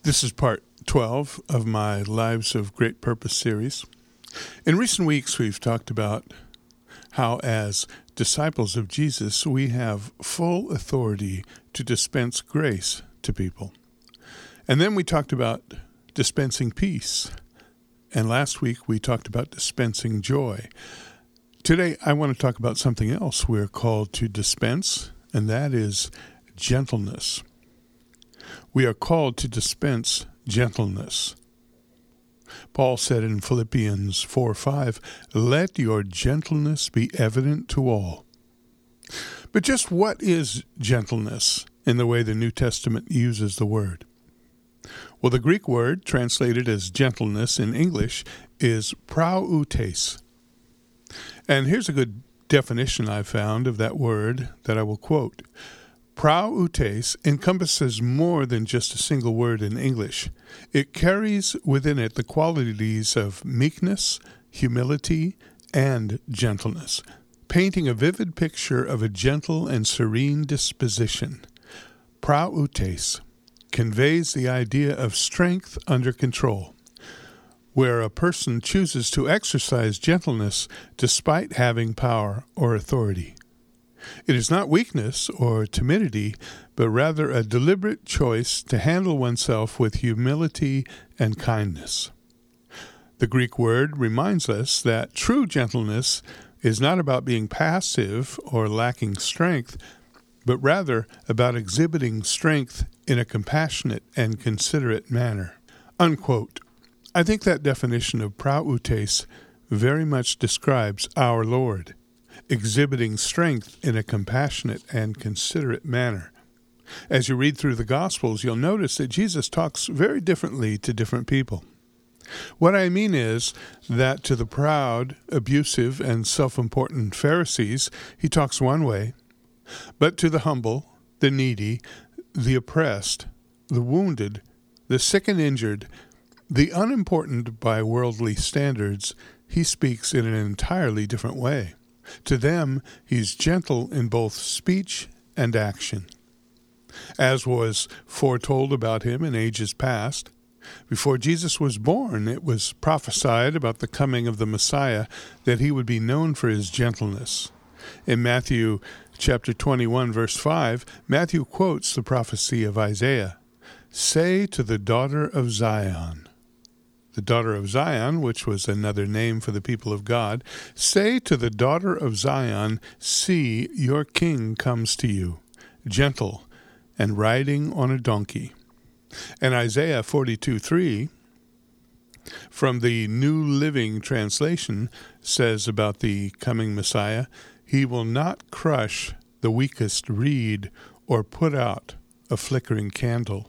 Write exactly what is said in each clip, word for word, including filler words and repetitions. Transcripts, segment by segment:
This is part twelve of my Lives of Great Purpose series. In recent weeks, we've talked about how, as disciples of Jesus, we have full authority to dispense grace to people. And then we talked about dispensing peace. And last week, we talked about dispensing joy. Today, I want to talk about something else we're called to dispense, and that is gentleness. We are called to dispense gentleness. Paul said in Philippians four five, "Let your gentleness be evident to all." But just what is gentleness in the way the New Testament uses the word? Well, the Greek word translated as gentleness in English is praoutes. And here's a good definition I found of that word that I will quote. Praoutes encompasses more than just a single word in English. It carries within it the qualities of meekness, humility, and gentleness, painting a vivid picture of a gentle and serene disposition. Praoutes conveys the idea of strength under control, where a person chooses to exercise gentleness despite having power or authority. It is not weakness or timidity, but rather a deliberate choice to handle oneself with humility and kindness. The Greek word reminds us that true gentleness is not about being passive or lacking strength, but rather about exhibiting strength in a compassionate and considerate manner. Unquote. I think that definition of praoutes very much describes our Lord, exhibiting strength in a compassionate and considerate manner. As you read through the Gospels, you'll notice that Jesus talks very differently to different people. What I mean is that to the proud, abusive, and self-important Pharisees, he talks one way, but to the humble, the needy, the oppressed, the wounded, the sick and injured, the unimportant by worldly standards, he speaks in an entirely different way. To them, he's gentle in both speech and action. As was foretold about him in ages past, before Jesus was born, it was prophesied about the coming of the Messiah that he would be known for his gentleness. In Matthew chapter twenty-one, verse five, Matthew quotes the prophecy of Isaiah, "Say to the daughter of Zion," the daughter of Zion, which was another name for the people of God, "Say to the daughter of Zion, see, your king comes to you, gentle and riding on a donkey." And Isaiah forty-two three, from the New Living Translation, says about the coming Messiah, "He will not crush the weakest reed or put out a flickering candle."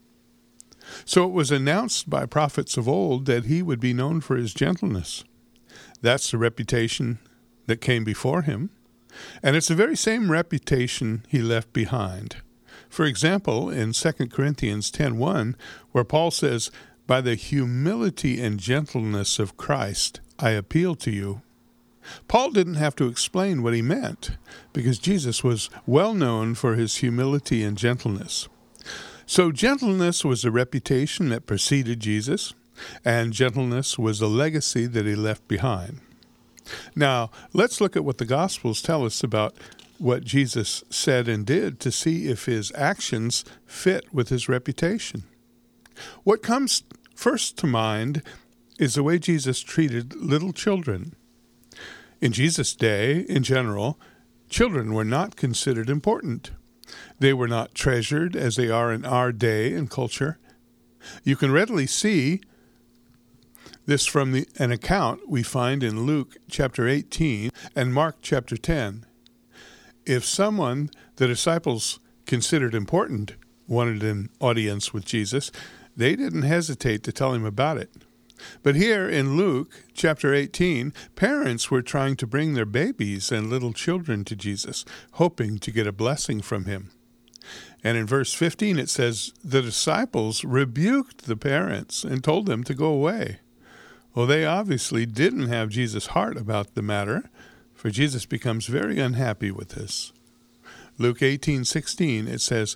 So it was announced by prophets of old that he would be known for his gentleness. That's the reputation that came before him, and it's the very same reputation he left behind. For example, in Second Corinthians ten one, where Paul says, "By the humility and gentleness of Christ, I appeal to you," Paul didn't have to explain what he meant, because Jesus was well known for his humility and gentleness. So gentleness was a reputation that preceded Jesus, and gentleness was a legacy that he left behind. Now, let's look at what the Gospels tell us about what Jesus said and did to see if his actions fit with his reputation. What comes first to mind is the way Jesus treated little children. In Jesus' day, in general, children were not considered important. They were not treasured as they are in our day and culture. You can readily see this from the, an account we find in Luke chapter eighteen and Mark chapter ten. If someone the disciples considered important wanted an audience with Jesus, they didn't hesitate to tell him about it. But here in Luke chapter eighteen, parents were trying to bring their babies and little children to Jesus, hoping to get a blessing from him. And in verse fifteen it says, the disciples rebuked the parents and told them to go away. Well, they obviously didn't have Jesus' heart about the matter, for Jesus becomes very unhappy with this. Luke eighteen sixteen, it says,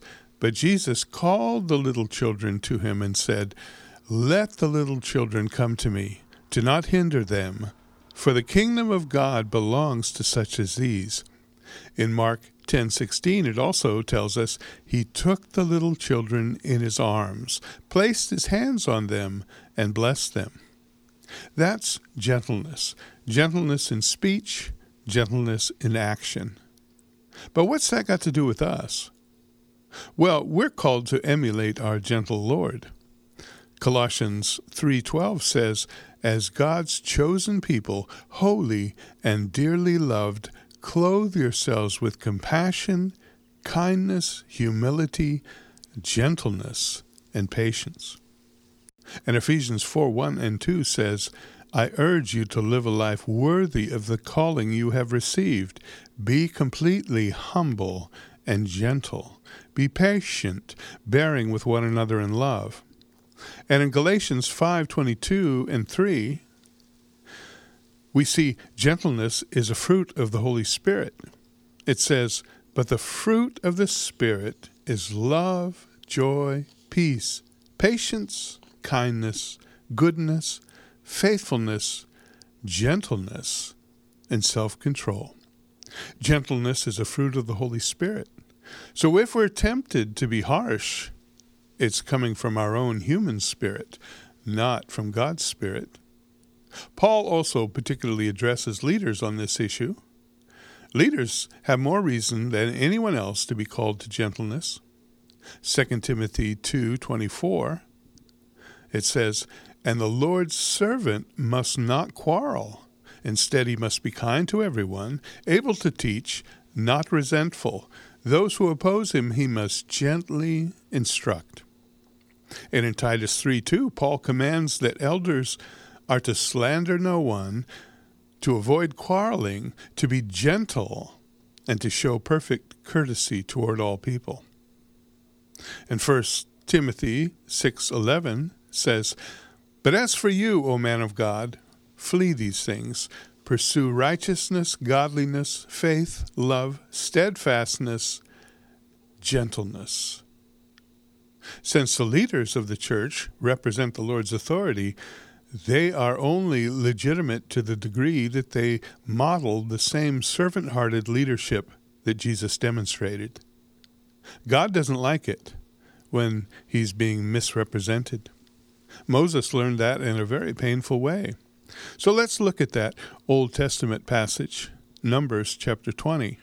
But Jesus called the little children to him and said, "Let the little children come to me. Do not hinder them, for the kingdom of God belongs to such as these." In Mark ten sixteen, it also tells us, "He took the little children in his arms, placed his hands on them, and blessed them." That's gentleness. Gentleness in speech, gentleness in action. But what's that got to do with us? Well, we're called to emulate our gentle Lord. Colossians three twelve says, "As God's chosen people, holy and dearly loved, clothe yourselves with compassion, kindness, humility, gentleness, and patience." And Ephesians four one and two says, "I urge you to live a life worthy of the calling you have received. Be completely humble and gentle. Be patient, bearing with one another in love." And in Galatians five twenty-two and three, we see gentleness is a fruit of the Holy Spirit. It says, "But the fruit of the Spirit is love, joy, peace, patience, kindness, goodness, faithfulness, gentleness, and self-control." Gentleness is a fruit of the Holy Spirit. So if we're tempted to be harsh, it's coming from our own human spirit, not from God's Spirit. Paul also particularly addresses leaders on this issue. Leaders have more reason than anyone else to be called to gentleness. Second Timothy two twenty-four, it says, "And the Lord's servant must not quarrel. Instead, he must be kind to everyone, able to teach, not resentful. Those who oppose him he must gently instruct." And in Titus three two, Paul commands that elders are to slander no one, to avoid quarreling, to be gentle, and to show perfect courtesy toward all people. And First Timothy six eleven says, "But as for you, O man of God, flee these things. Pursue righteousness, godliness, faith, love, steadfastness, gentleness." Since the leaders of the church represent the Lord's authority, they are only legitimate to the degree that they model the same servant-hearted leadership that Jesus demonstrated. God doesn't like it when he's being misrepresented. Moses learned that in a very painful way. So let's look at that Old Testament passage, Numbers chapter twenty.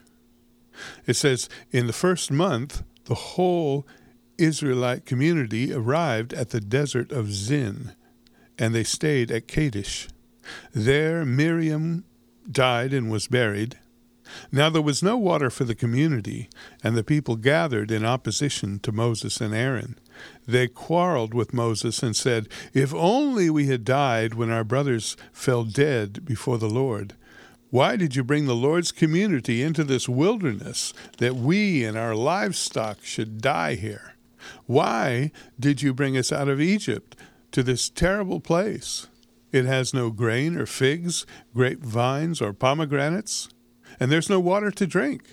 It says, "In the first month, the whole Israelite community arrived at the desert of Zin, and they stayed at Kadesh. There Miriam died and was buried. Now there was no water for the community, and the people gathered in opposition to Moses and Aaron. They quarreled with Moses and said, 'If only we had died when our brothers fell dead before the Lord. Why did you bring the Lord's community into this wilderness, that we and our livestock should die here? Why did you bring us out of Egypt to this terrible place? It has no grain or figs, grapevines or pomegranates, and there's no water to drink.'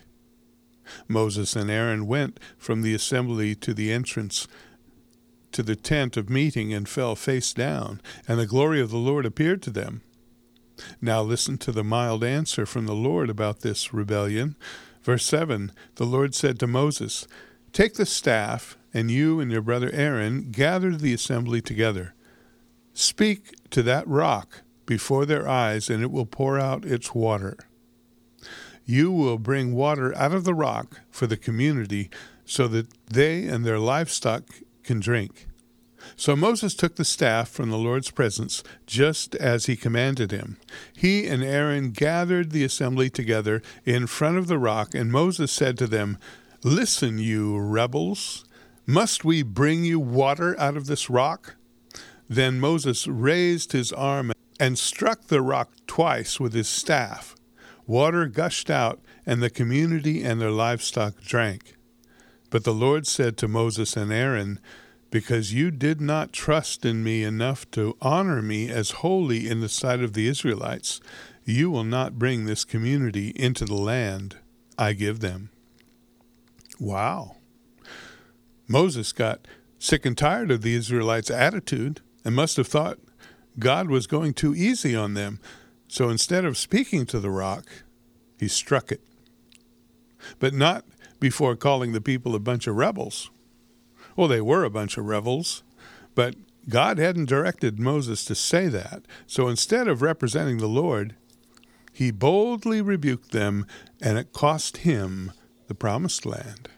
Moses and Aaron went from the assembly to the entrance to the tent of meeting and fell face down, and the glory of the Lord appeared to them. Now listen to the mild answer from the Lord about this rebellion. Verse seven, the Lord said to Moses, 'Take the staff, and you and your brother Aaron gather the assembly together. Speak to that rock before their eyes, and it will pour out its water. You will bring water out of the rock for the community so that they and their livestock can drink.' So Moses took the staff from the Lord's presence, just as he commanded him. He and Aaron gathered the assembly together in front of the rock, and Moses said to them, 'Listen, you rebels, must we bring you water out of this rock?' Then Moses raised his arm and struck the rock twice with his staff. Water gushed out, and the community and their livestock drank. But the Lord said to Moses and Aaron, 'Because you did not trust in me enough to honor me as holy in the sight of the Israelites, you will not bring this community into the land I give them.'" Wow. Moses got sick and tired of the Israelites' attitude and must have thought God was going too easy on them. So instead of speaking to the rock, he struck it. But not before calling the people a bunch of rebels. Well, they were a bunch of rebels, but God hadn't directed Moses to say that. So instead of representing the Lord, he boldly rebuked them, and it cost him the promised land.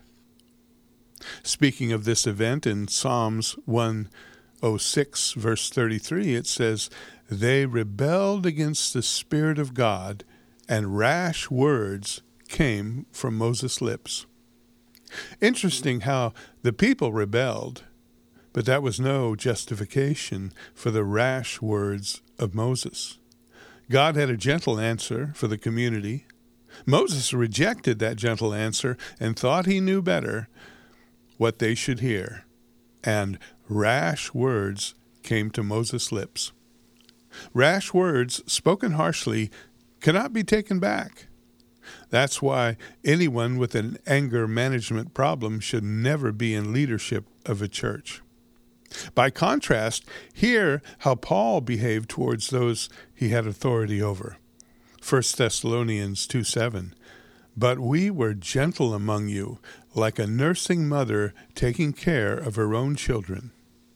Speaking of this event in Psalms one oh six, verse thirty-three, it says, "They rebelled against the Spirit of God, and rash words came from Moses' lips." Interesting how the people rebelled, but that was no justification for the rash words of Moses. God had a gentle answer for the community. Moses rejected that gentle answer and thought he knew better what they should hear, and rash words came to Moses' lips. Rash words spoken harshly cannot be taken back. That's why anyone with an anger management problem should never be in leadership of a church. By contrast, hear how Paul behaved towards those he had authority over. First Thessalonians two seven, "But we were gentle among you, like a nursing mother taking care of her own children."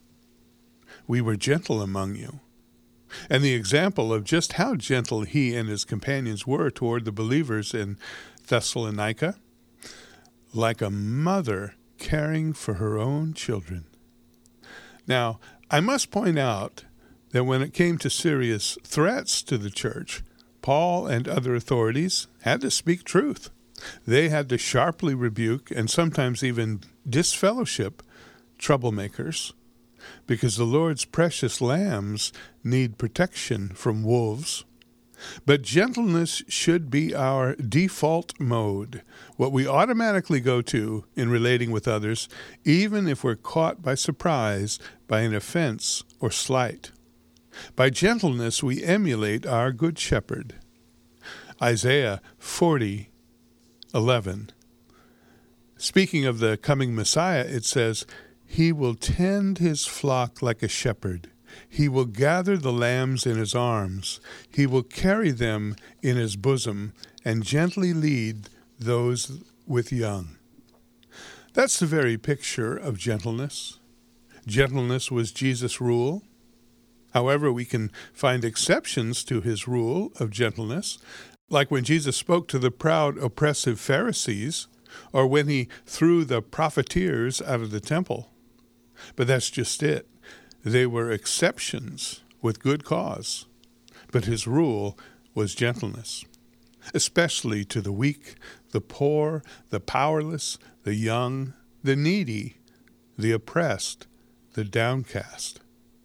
We were gentle among you. And the example of just how gentle he and his companions were toward the believers in Thessalonica, like a mother caring for her own children. Now, I must point out that when it came to serious threats to the church, Paul and other authorities had to speak truth. They had to sharply rebuke and sometimes even disfellowship troublemakers, because the Lord's precious lambs need protection from wolves. But gentleness should be our default mode, what we automatically go to in relating with others, even if we're caught by surprise by an offense or slight. By gentleness we emulate our good shepherd. Isaiah forty eleven. Speaking of the coming Messiah, it says, "He will tend his flock like a shepherd. He will gather the lambs in his arms. He will carry them in his bosom and gently lead those with young." That's the very picture of gentleness. Gentleness was Jesus' rule. However, we can find exceptions to his rule of gentleness, like when Jesus spoke to the proud, oppressive Pharisees, or when he threw the profiteers out of the temple. But that's just it. They were exceptions with good cause, but his rule was gentleness, especially to the weak, the poor, the powerless, the young, the needy, the oppressed, the downcast.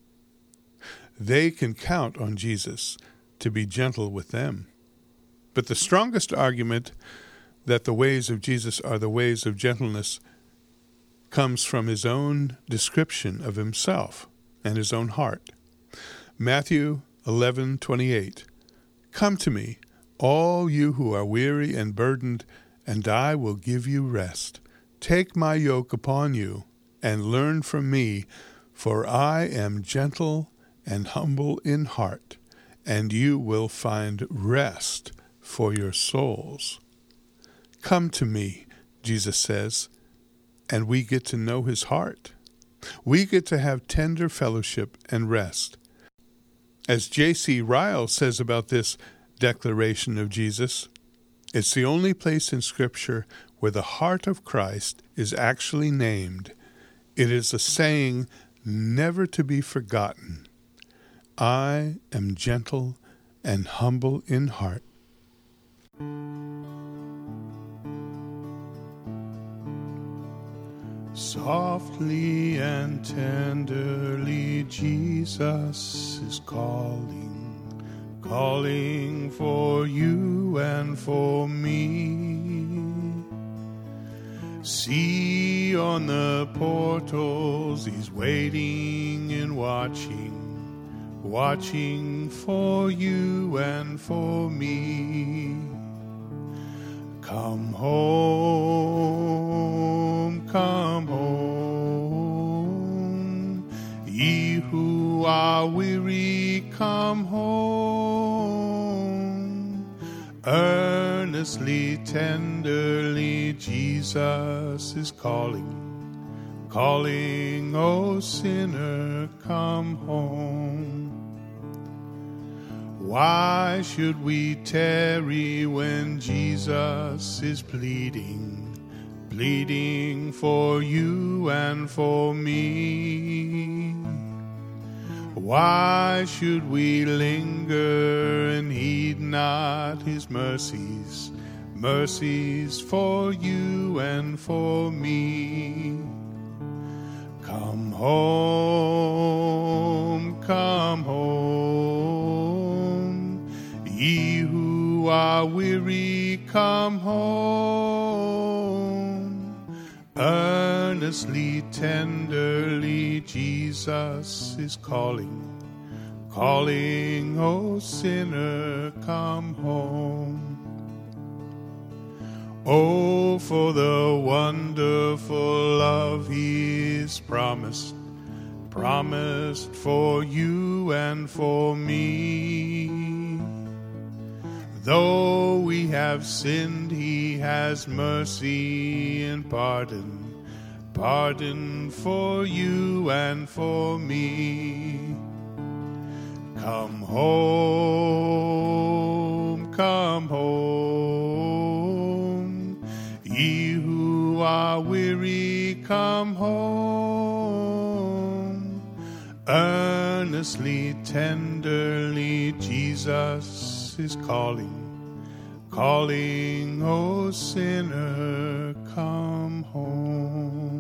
They can count on Jesus to be gentle with them. But the strongest argument that the ways of Jesus are the ways of gentleness comes from his own description of himself and his own heart. Matthew eleven twenty-eight. "Come to me, all you who are weary and burdened, and I will give you rest. Take my yoke upon you and learn from me, for I am gentle and humble in heart, and you will find rest for your souls." Come to me, Jesus says, and we get to know his heart. We get to have tender fellowship and rest. As J C Ryle says about this declaration of Jesus, it's the only place in Scripture where the heart of Christ is actually named. It is a saying never to be forgotten. I am gentle and humble in heart. Softly and tenderly Jesus is calling, calling for you and for me. See on the portals, he's waiting and watching, watching for you and for me. Come home, come home. who are weary, come home. Earnestly, tenderly, Jesus is calling, calling, O sinner, come home. Why should we tarry when Jesus is pleading, pleading for you and for me? Why should we linger and heed not his mercies, mercies for you and for me? Come home, come home, ye who are weary, come home. Earnestly, tenderly, Jesus is calling, calling, O sinner, come home. Oh, for the wonderful love he is promised, promised for you and for me. Though we have sinned, he has mercy and pardon, pardon for you and for me. Come home, come home, ye who are weary, come home. Earnestly, tenderly, Jesus is calling, calling, O sinner, come home.